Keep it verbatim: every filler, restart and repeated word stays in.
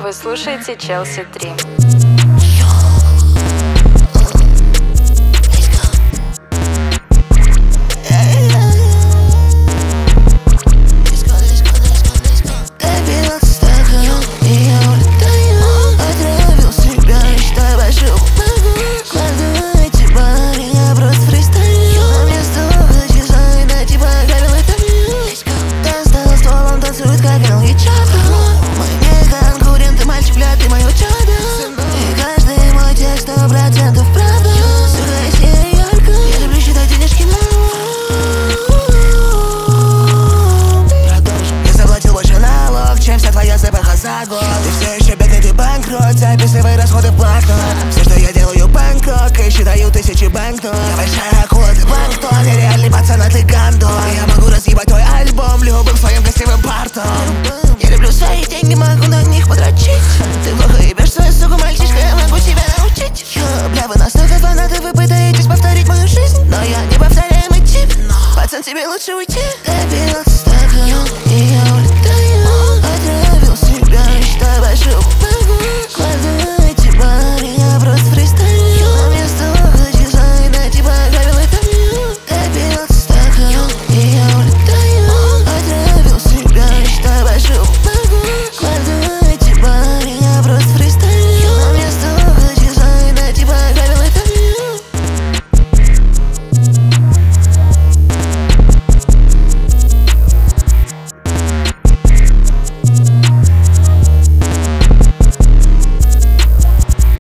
Вы слушаете Челси три. Ты все еще бедный, ты банкрот, записывай расходы в блокнот. Все, что я делаю, бангкок, и считаю тысячи банкнот. Я большая акула, ты планктон, я реальный пацан, а ты гандон. Я могу разъебать твой альбом любым своим красивым партом.